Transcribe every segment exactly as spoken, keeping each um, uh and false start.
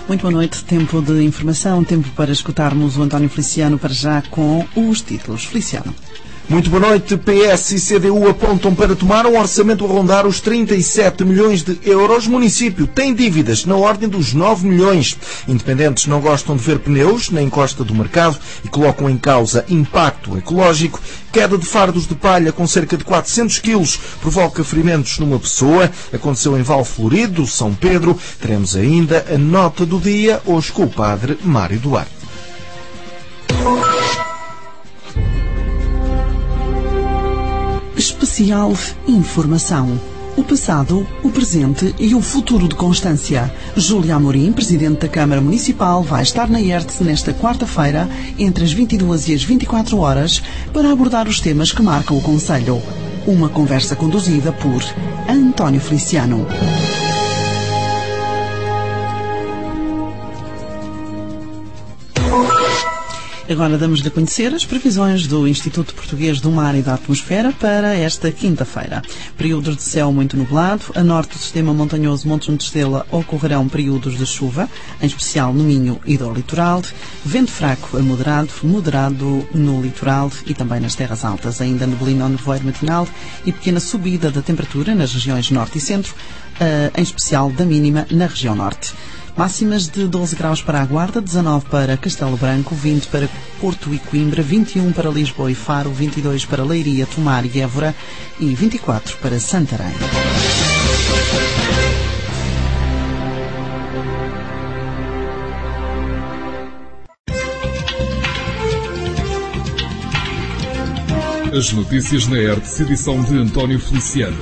Muito boa noite, tempo de informação, tempo para escutarmos o António Feliciano para já com os títulos. Feliciano. Muito boa noite. P S e C D U apontam para tomar um orçamento a rondar os trinta e sete milhões de euros. O município tem dívidas na ordem dos nove milhões. Independentes não gostam de ver pneus na encosta do mercado e colocam em causa impacto ecológico. Queda de fardos de palha com cerca de quatrocentos quilos provoca ferimentos numa pessoa. Aconteceu em Val Florido, São Pedro. Teremos ainda a nota do dia, hoje com o padre Mário Duarte. Especial Informação. O passado, o presente e o futuro de Constância. Júlia Amorim, Presidente da Câmara Municipal, vai estar na E R T S nesta quarta-feira, entre as vinte e duas e as vinte e quatro horas, para abordar os temas que marcam o Concelho. Uma conversa conduzida por António Feliciano. Agora damos-lhe a conhecer as previsões do Instituto Português do Mar e da Atmosfera para esta quinta-feira. Períodos de céu muito nublado. A norte do sistema montanhoso Montes de Estrela ocorrerão períodos de chuva, em especial no Minho e do litoral. Vento fraco a moderado, moderado no litoral e também nas terras altas. Ainda neblina ou nevoeiro matinal e pequena subida da temperatura nas regiões norte e centro, em especial da mínima na região norte. Máximas de doze graus para a Guarda, dezanove para Castelo Branco, vinte para Porto e Coimbra, vinte e um para Lisboa e Faro, vinte e dois para Leiria, Tomar e Évora e vinte e quatro para Santarém. As notícias na E R T S, edição de António Feliciano.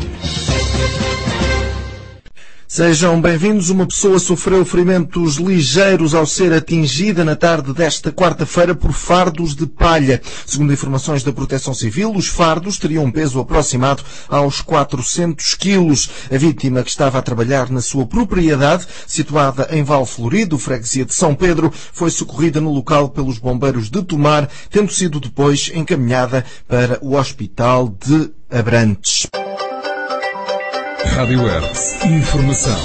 Sejam bem-vindos. Uma pessoa sofreu ferimentos ligeiros ao ser atingida na tarde desta quarta-feira por fardos de palha. Segundo informações da Proteção Civil, os fardos teriam um peso aproximado aos quatrocentos quilos. A vítima, que estava a trabalhar na sua propriedade, situada em Val Florido, freguesia de São Pedro, foi socorrida no local pelos bombeiros de Tomar, tendo sido depois encaminhada para o Hospital de Abrantes. Rádio E R T S. Informação.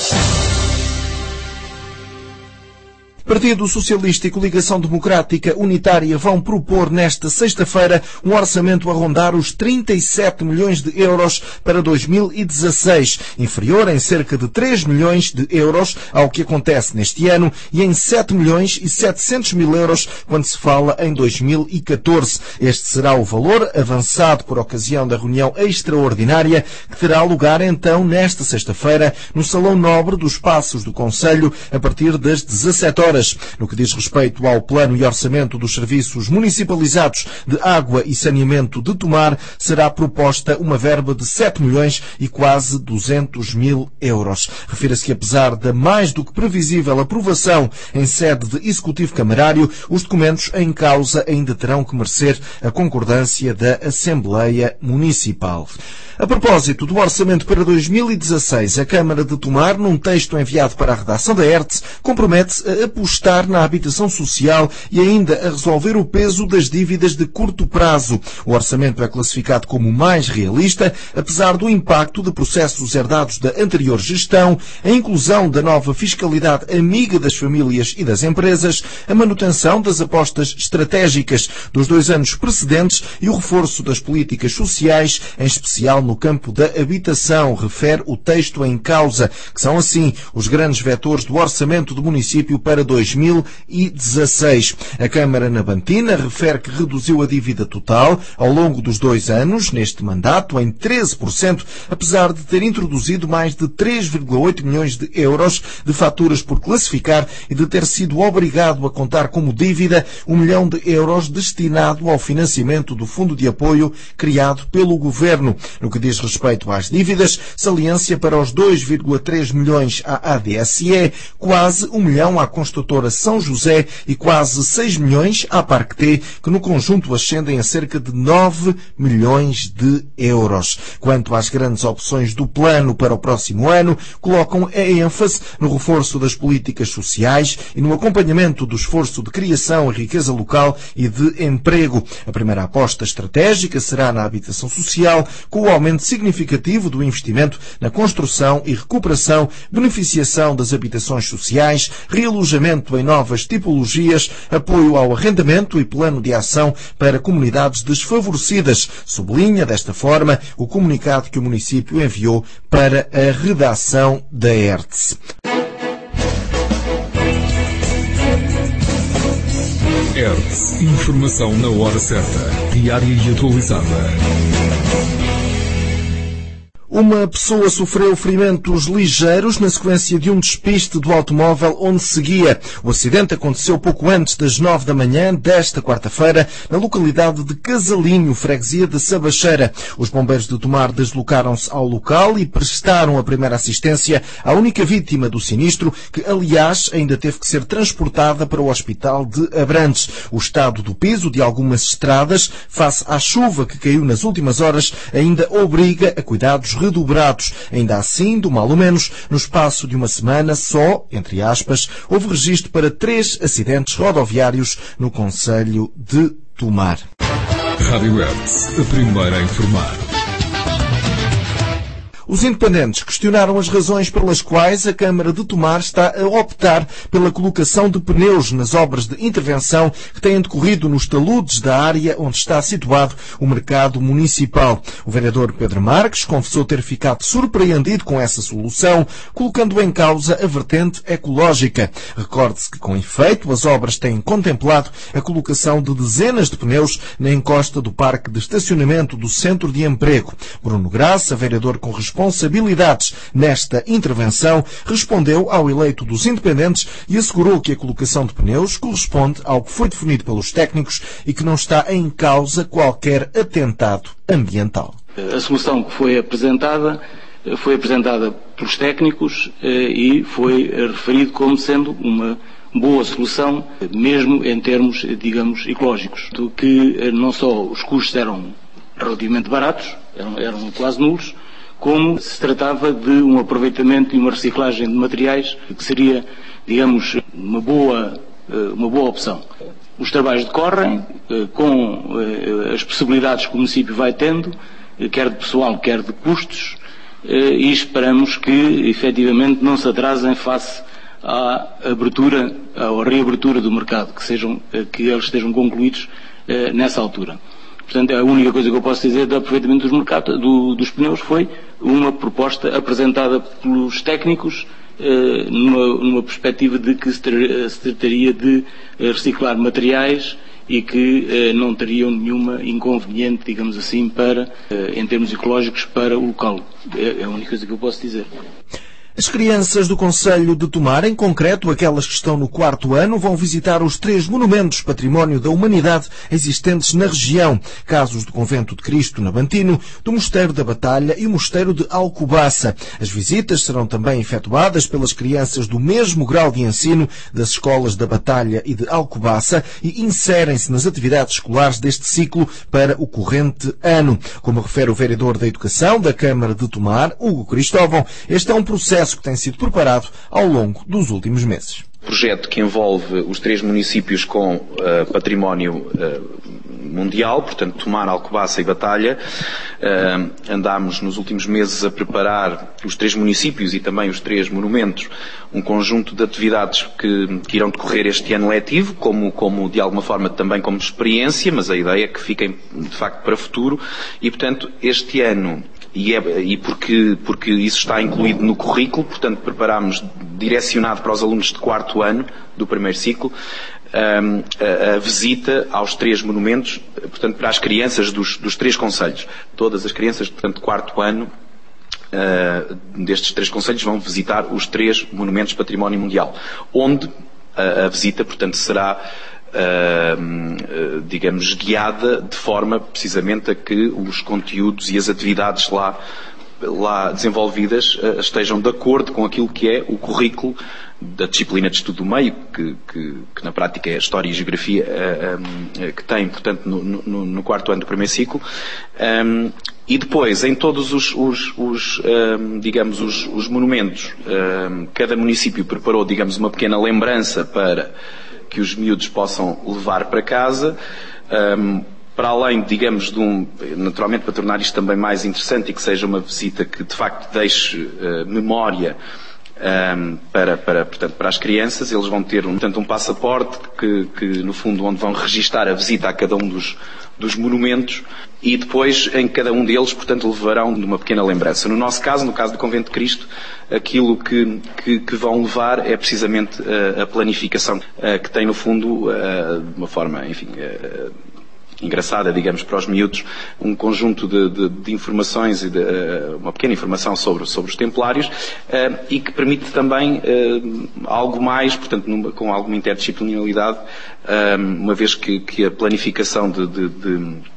Partido Socialista e Coligação Democrática Unitária vão propor nesta sexta-feira um orçamento a rondar os trinta e sete milhões de euros para dois mil e dezasseis, inferior em cerca de três milhões de euros ao que acontece neste ano e em sete milhões e setecentos mil euros quando se fala em dois mil e catorze. Este será o valor avançado por ocasião da reunião extraordinária que terá lugar então nesta sexta-feira no Salão Nobre dos Passos do Concelho a partir das dezassete horas. No que diz respeito ao plano e orçamento dos serviços municipalizados de água e saneamento de Tomar, será proposta uma verba de sete milhões e quase duzentos mil euros. Refira-se que, apesar da mais do que previsível aprovação em sede de Executivo Camarário, os documentos em causa ainda terão que merecer a concordância da Assembleia Municipal. A propósito do orçamento para dois mil e dezasseis, a Câmara de Tomar, num texto enviado para a redação da E R T S, compromete-se a apostar na habitação social e ainda a resolver o peso das dívidas de curto prazo. O orçamento é classificado como mais realista, apesar do impacto de processos herdados da anterior gestão, a inclusão da nova fiscalidade amiga das famílias e das empresas, a manutenção das apostas estratégicas dos dois anos precedentes e o reforço das políticas sociais, em especial no campo da habitação, refere o texto em causa, que são assim os grandes vetores do orçamento do município para dois mil e dezasseis. A Câmara Nabantina refere que reduziu a dívida total ao longo dos dois anos, neste mandato, em treze por cento, apesar de ter introduzido mais de três vírgula oito milhões de euros de faturas por classificar e de ter sido obrigado a contar como dívida um milhão de euros destinado ao financiamento do Fundo de Apoio criado pelo Governo. No que diz respeito às dívidas, saliência para os dois vírgula três milhões à A D S E, quase um milhão à Construtora construtora São José e quase seis milhões à Parque T, que no conjunto ascendem a cerca de nove milhões de euros. Quanto às grandes opções do plano para o próximo ano, colocam a ênfase no reforço das políticas sociais e no acompanhamento do esforço de criação e riqueza local e de emprego. A primeira aposta estratégica será na habitação social, com o aumento significativo do investimento na construção e recuperação, beneficiação das habitações sociais, realojamento em novas tipologias, apoio ao arrendamento e plano de ação para comunidades desfavorecidas. Sublinha desta forma o comunicado que o município enviou para a redação da E R T S. E R T S. Informação na hora certa, diária e atualizada. Uma pessoa sofreu ferimentos ligeiros na sequência de um despiste do automóvel onde seguia. O acidente aconteceu pouco antes das nove da manhã desta quarta-feira, na localidade de Casalinho, freguesia de Sabacheira. Os bombeiros de Tomar deslocaram-se ao local e prestaram a primeira assistência à única vítima do sinistro, que, aliás, ainda teve que ser transportada para o hospital de Abrantes. O estado do piso de algumas estradas, face à chuva que caiu nas últimas horas, ainda obriga a cuidados redobrados. Ainda assim, do mal ou menos, no espaço de uma semana, só, entre aspas, houve registro para três acidentes rodoviários no concelho de Tomar. Rádio E R T S, a primeira a informar. Os independentes questionaram as razões pelas quais a Câmara de Tomar está a optar pela colocação de pneus nas obras de intervenção que têm decorrido nos taludes da área onde está situado o mercado municipal. O vereador Pedro Marques confessou ter ficado surpreendido com essa solução, colocando em causa a vertente ecológica. Recorde-se que, com efeito, as obras têm contemplado a colocação de dezenas de pneus na encosta do parque de estacionamento do Centro de Emprego. Bruno Graça, vereador com responsabilidades nesta intervenção, respondeu ao eleito dos independentes e assegurou que a colocação de pneus corresponde ao que foi definido pelos técnicos e que não está em causa qualquer atentado ambiental. A solução que foi apresentada foi apresentada pelos técnicos e foi referido como sendo uma boa solução, mesmo em termos, digamos, ecológicos, do que não só os custos eram relativamente baratos, eram, eram quase nulos, como se tratava de um aproveitamento e uma reciclagem de materiais que seria, digamos, uma boa, uma boa opção. Os trabalhos decorrem com as possibilidades que o município vai tendo, quer de pessoal, quer de custos, e esperamos que, efetivamente, não se atrasem face à abertura, à reabertura do mercado, que, sejam, que eles estejam concluídos nessa altura. Portanto, a única coisa que eu posso dizer do aproveitamento dos mercados, do, dos pneus, foi uma proposta apresentada pelos técnicos eh, numa, numa perspectiva de que se, ter, se trataria de reciclar materiais e que eh, não teriam nenhuma inconveniente, digamos assim, para, eh, em termos ecológicos, para o local. É, é a única coisa que eu posso dizer. As crianças do concelho de Tomar, em concreto aquelas que estão no quarto ano, vão visitar os três monumentos Património da Humanidade existentes na região, casos do Convento de Cristo na Bantino, do Mosteiro da Batalha e o Mosteiro de Alcobaça. As visitas serão também efetuadas pelas crianças do mesmo grau de ensino das escolas da Batalha e de Alcobaça e inserem-se nas atividades escolares deste ciclo para o corrente ano. Como refere o vereador da Educação da Câmara de Tomar, Hugo Cristóvão, este é um processo que tem sido preparado ao longo dos últimos meses. Projeto que envolve os três municípios com uh, património uh, mundial, portanto Tomar, Alcobaça e Batalha. Uh, andámos nos últimos meses a preparar os três municípios e também os três monumentos, um conjunto de atividades que, que irão decorrer este ano letivo, como, como de alguma forma também como experiência, mas a ideia é que fiquem de facto para o futuro e portanto este ano E, é, e porque, porque isso está incluído no currículo, portanto preparámos direcionado para os alunos de quarto ano do primeiro ciclo um, a, a visita aos três monumentos, portanto para as crianças dos, dos três concelhos. Todas as crianças, portanto de quarto ano uh, destes três concelhos vão visitar os três monumentos Património Mundial, onde a, a visita, portanto, será Uh, uh, digamos, guiada de forma precisamente a que os conteúdos e as atividades lá lá desenvolvidas estejam de acordo com aquilo que é o currículo da disciplina de estudo do meio, que, que, que na prática é a História e Geografia, um, que tem, portanto, no, no, no quarto ano do primeiro ciclo. Um, e depois, em todos os, os, os um, digamos, os, os monumentos, um, cada município preparou, digamos, uma pequena lembrança para que os miúdos possam levar para casa. Um, para além, digamos, de um, naturalmente para tornar isto também mais interessante e que seja uma visita que de facto deixe uh, memória um, para, para, portanto, para as crianças, eles vão ter um, portanto, um passaporte que, que, no fundo, onde vão registar a visita a cada um dos, dos monumentos e depois, em cada um deles, portanto, levarão uma pequena lembrança. No nosso caso, no caso do Convento de Cristo, aquilo que, que, que vão levar é precisamente a, a planificação uh, que tem, no fundo, uh, de uma forma, enfim... Uh, engraçada, digamos, para os miúdos, um conjunto de, de, de informações e de, uh, uma pequena informação sobre, sobre os templários uh, e que permite também uh, algo mais, portanto, numa, com alguma interdisciplinaridade, uh, uma vez que, que a planificação de, de, de,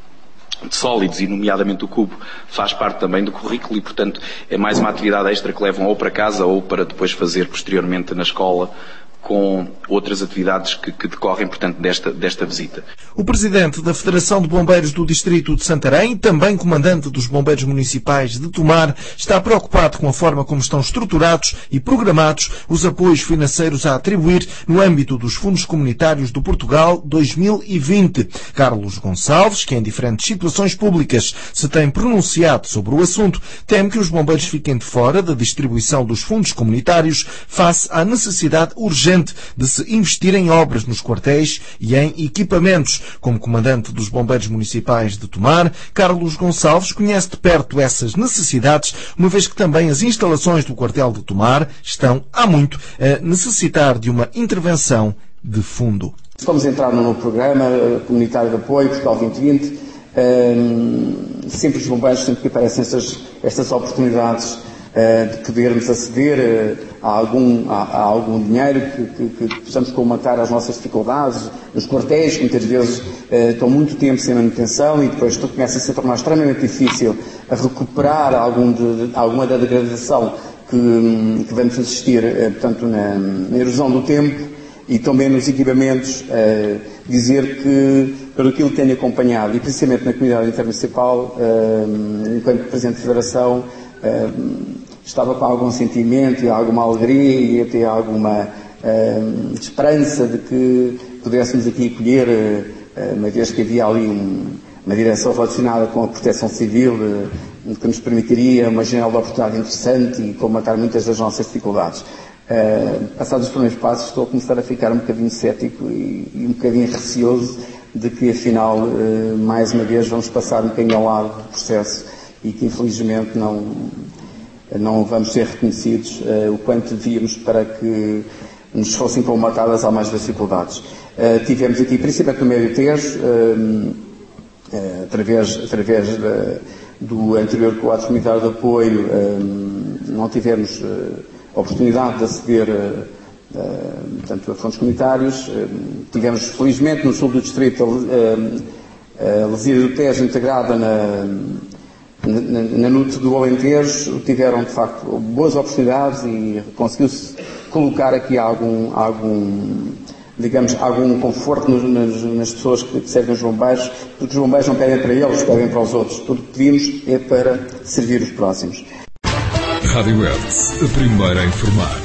de sólidos, e nomeadamente o cubo, faz parte também do currículo e, portanto, é mais uma atividade extra que levam ou para casa ou para depois fazer posteriormente na escola, com outras atividades que, que decorrem, portanto, desta, desta visita. O presidente da Federação de Bombeiros do Distrito de Santarém, também comandante dos Bombeiros Municipais de Tomar, está preocupado com a forma como estão estruturados e programados os apoios financeiros a atribuir no âmbito dos Fundos Comunitários do Portugal dois mil e vinte. Carlos Gonçalves, que em diferentes situações públicas se tem pronunciado sobre o assunto, teme que os bombeiros fiquem de fora da distribuição dos fundos comunitários face à necessidade urgente de se investir em obras nos quartéis e em equipamentos. Como comandante dos Bombeiros Municipais de Tomar, Carlos Gonçalves conhece de perto essas necessidades, uma vez que também as instalações do quartel de Tomar estão, há muito, a necessitar de uma intervenção de fundo. Vamos entrar no novo programa comunitário de apoio, Portugal vinte vinte. Um, sempre os bombeiros, sempre que aparecem estas, estas oportunidades de podermos aceder a algum, a, a algum dinheiro que, que, que possamos colmatar as nossas dificuldades, nos quartéis, que muitas vezes eh, estão muito tempo sem manutenção e depois tudo começa a se tornar extremamente difícil a recuperar algum de, alguma da degradação que, que vamos assistir, eh, portanto, na, na erosão do tempo e também nos equipamentos, eh, dizer que, pelo aquilo que tenho acompanhado, e principalmente na comunidade intermunicipal, eh, enquanto Presidente da Federação, eh, estava com algum sentimento e alguma alegria e até alguma uh, esperança de que pudéssemos aqui acolher, uh, uma vez que havia ali um, uma direção relacionada com a proteção civil, uh, que nos permitiria uma janela de oportunidade interessante e colmatar muitas das nossas dificuldades. Uh, passados os primeiros passos, estou a começar a ficar um bocadinho cético e, e um bocadinho receoso de que, afinal, uh, mais uma vez vamos passar um bocadinho ao lado do processo e que, infelizmente, não... não vamos ser reconhecidos uh, o quanto devíamos para que nos fossem colmatadas algumas dificuldades. Uh, tivemos aqui, principalmente no Médio Tejo, uh, uh, através, através de, do anterior quadro comunitário de apoio, uh, não tivemos uh, oportunidade de aceder uh, uh, portanto, a fundos comunitários. Uh, tivemos, felizmente, no sul do distrito, a, a, a Lesíria do Tejo integrada na Na, na N U T do Alentejo, tiveram de facto boas oportunidades e conseguiu-se colocar aqui algum, algum digamos, algum conforto nos, nas, nas pessoas que servem os bombeiros, porque os bombeiros não pedem para eles, pedem para os outros. Tudo que pedimos é para servir os próximos. Rádio Hertz, a primeira a informar.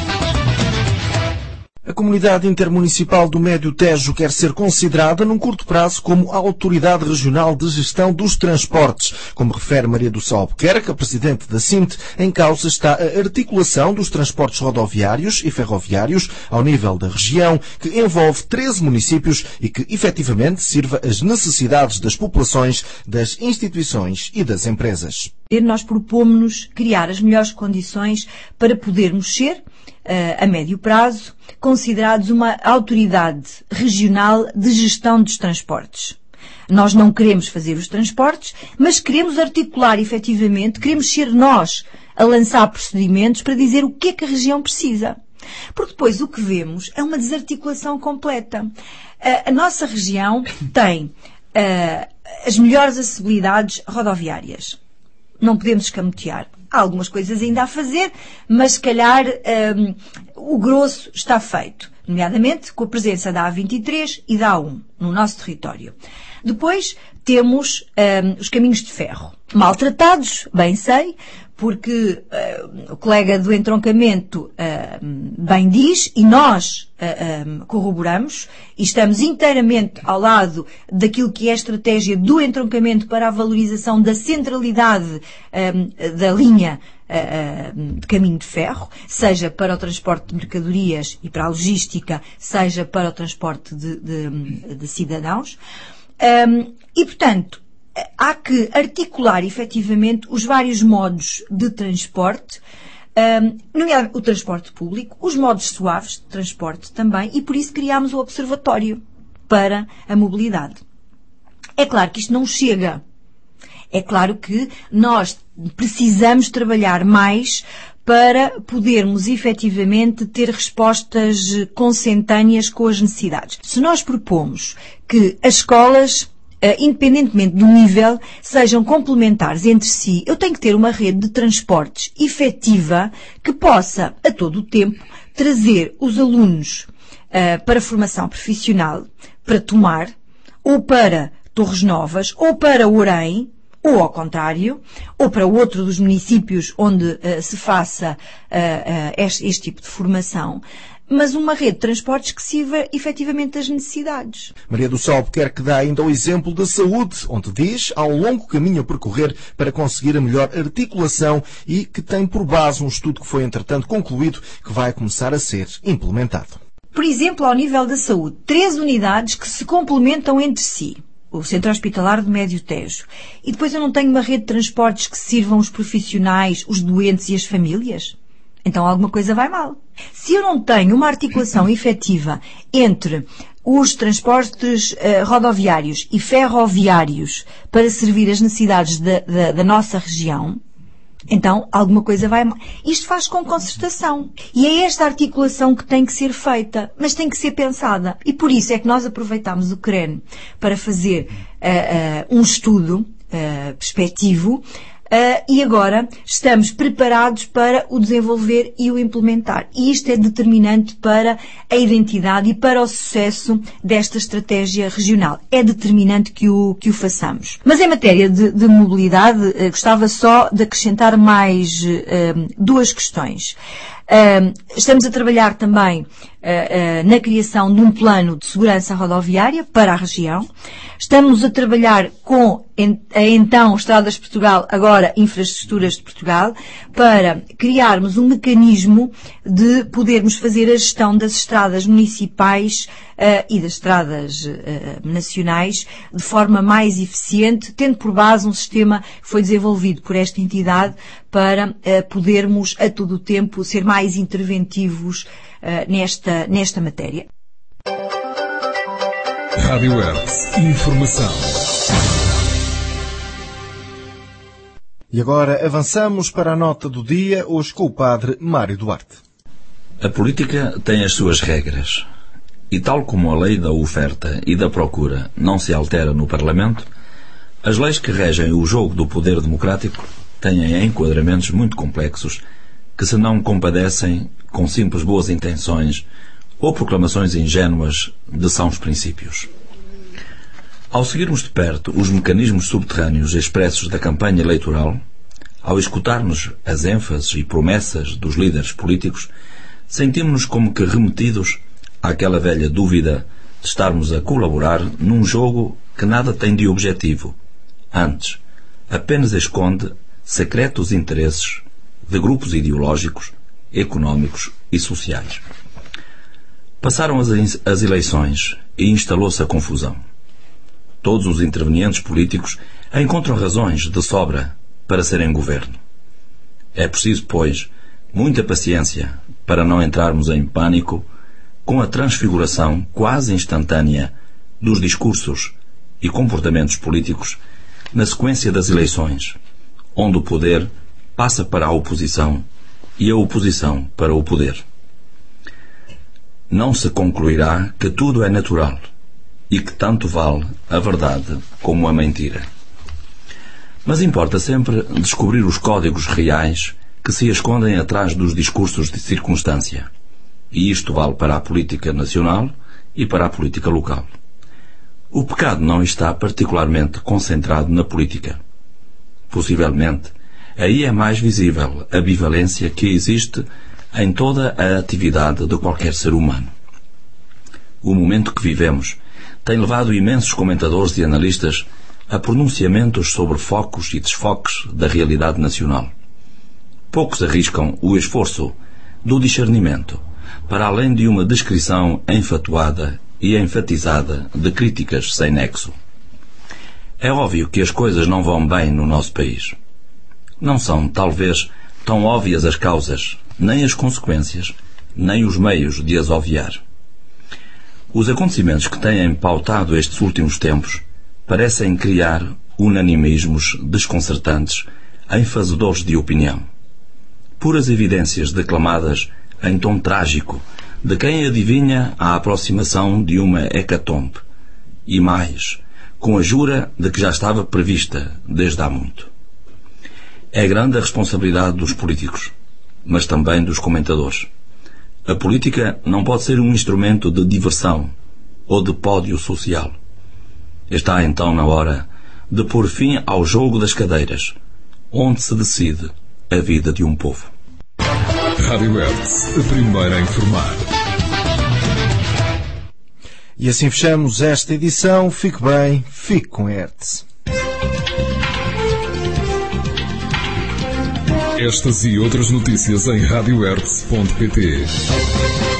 A Comunidade Intermunicipal do Médio Tejo quer ser considerada num curto prazo como a Autoridade Regional de Gestão dos Transportes. Como refere Maria do Sol Albuquerque, a Presidente da C I M T, em causa está a articulação dos transportes rodoviários e ferroviários ao nível da região, que envolve treze municípios e que efetivamente sirva às necessidades das populações, das instituições e das empresas. Nós propomos-nos criar as melhores condições para podermos ser, a médio prazo, considerados uma autoridade regional de gestão dos transportes. Nós não queremos fazer os transportes, mas queremos articular efetivamente, queremos ser nós a lançar procedimentos para dizer o que é que a região precisa. Porque depois o que vemos é uma desarticulação completa. A, a nossa região tem uh, as melhores acessibilidades rodoviárias. não podemos escamotear. Há algumas coisas ainda a fazer, mas se calhar um, o grosso está feito, nomeadamente com a presença da A vinte e três e da A um no nosso território. Depois temos um, os caminhos de ferro, maltratados, bem sei, porque uh, o colega do entroncamento uh, bem diz, e nós uh, um, corroboramos, e estamos inteiramente ao lado daquilo que é a estratégia do entroncamento para a valorização da centralidade um, da linha uh, de caminho de ferro, seja para o transporte de mercadorias e para a logística, seja para o transporte de, de, de cidadãos. Um, e, portanto, há que articular efetivamente os vários modos de transporte, um, nomeadamente o transporte público, os modos suaves de transporte também, e por isso criámos o Observatório para a Mobilidade. É claro que isto não chega. É claro que nós precisamos trabalhar mais para podermos efetivamente ter respostas consentâneas com as necessidades. Se nós propomos que as escolas, independentemente do nível, sejam complementares entre si, eu tenho que ter uma rede de transportes efetiva que possa, a todo o tempo, trazer os alunos uh, para a formação profissional, para Tomar, ou para Torres Novas, ou para Orem, ou ao contrário, ou para outro dos municípios onde uh, se faça uh, uh, este, este tipo de formação, mas uma rede de transportes que sirva efetivamente às necessidades. Maria do Céu Albuquerque dá ainda o exemplo da saúde, onde diz há um longo caminho a percorrer para conseguir a melhor articulação e que tem por base um estudo que foi entretanto concluído que vai começar a ser implementado. Por exemplo, ao nível da saúde, três unidades que se complementam entre si. O Centro Hospitalar do Médio Tejo. E depois eu não tenho uma rede de transportes que sirvam os profissionais, os doentes e as famílias? Então alguma coisa vai mal. Se eu não tenho uma articulação efetiva entre os transportes uh, rodoviários e ferroviários para servir as necessidades da, da, da nossa região, então alguma coisa vai mal. Isto faz com concertação. E é esta articulação que tem que ser feita, mas tem que ser pensada. E por isso é que nós aproveitamos o C R E N para fazer uh, uh, um estudo uh, perspectivo. Uh, e agora estamos preparados para o desenvolver e o implementar. E isto é determinante para a identidade e para o sucesso desta estratégia regional. É determinante que o, que o façamos. Mas em matéria de, de mobilidade, uh, gostava só de acrescentar mais uh, duas questões. Uh, estamos a trabalhar também uh, uh, na criação de um plano de segurança rodoviária para a região. Estamos a trabalhar com a então Estradas de Portugal, agora Infraestruturas de Portugal, para criarmos um mecanismo de podermos fazer a gestão das estradas municipais uh, e das estradas uh, nacionais de forma mais eficiente, tendo por base um sistema que foi desenvolvido por esta entidade para uh, podermos a todo o tempo ser mais interventivos uh, nesta, nesta matéria. Rádio Hertz. Informação. E agora avançamos para a nota do dia, hoje com o padre Mário Duarte. A política tem as suas regras. E tal como a lei da oferta e da procura não se altera no Parlamento, as leis que regem o jogo do poder democrático têm enquadramentos muito complexos que se não compadecem com simples boas intenções ou proclamações ingênuas de sãos princípios. Ao seguirmos de perto os mecanismos subterrâneos expressos da campanha eleitoral, ao escutarmos as ênfases e promessas dos líderes políticos, sentimos-nos como que remetidos àquela velha dúvida de estarmos a colaborar num jogo que nada tem de objetivo. Antes, apenas esconde secretos interesses de grupos ideológicos, económicos e sociais. Passaram as, as eleições e instalou-se a confusão. Todos os intervenientes políticos encontram razões de sobra para serem governo. É preciso, pois, muita paciência para não entrarmos em pânico com a transfiguração quase instantânea dos discursos e comportamentos políticos na sequência das eleições, onde o poder passa para a oposição e a oposição para o poder. Não se concluirá que tudo é natural e que tanto vale a verdade como a mentira. Mas importa sempre descobrir os códigos reais que se escondem atrás dos discursos de circunstância. E isto vale para a política nacional e para a política local. O pecado não está particularmente concentrado na política. Possivelmente, aí é mais visível a bivalência que existe em toda a atividade de qualquer ser humano. O momento que vivemos tem levado imensos comentadores e analistas a pronunciamentos sobre focos e desfoques da realidade nacional. Poucos arriscam o esforço do discernimento, para além de uma descrição enfatuada e enfatizada de críticas sem nexo. É óbvio que as coisas não vão bem no nosso país. Não são, talvez, tão óbvias as causas, nem as consequências, nem os meios de as obviar. Os acontecimentos que têm pautado estes últimos tempos parecem criar unanimismos desconcertantes em fazedores de opinião. Puras evidências declamadas em tom trágico de quem adivinha a aproximação de uma hecatombe, e mais, com a jura de que já estava prevista desde há muito. É grande a responsabilidade dos políticos, mas também dos comentadores. A política não pode ser um instrumento de diversão ou de pódio social. Está então na hora de pôr fim ao jogo das cadeiras, onde se decide a vida de um povo. Rádio Hertz, a primeira a informar. E assim fechamos esta edição. Fique bem, fique com Hertz. Estas e outras notícias em rádio hertz ponto pt.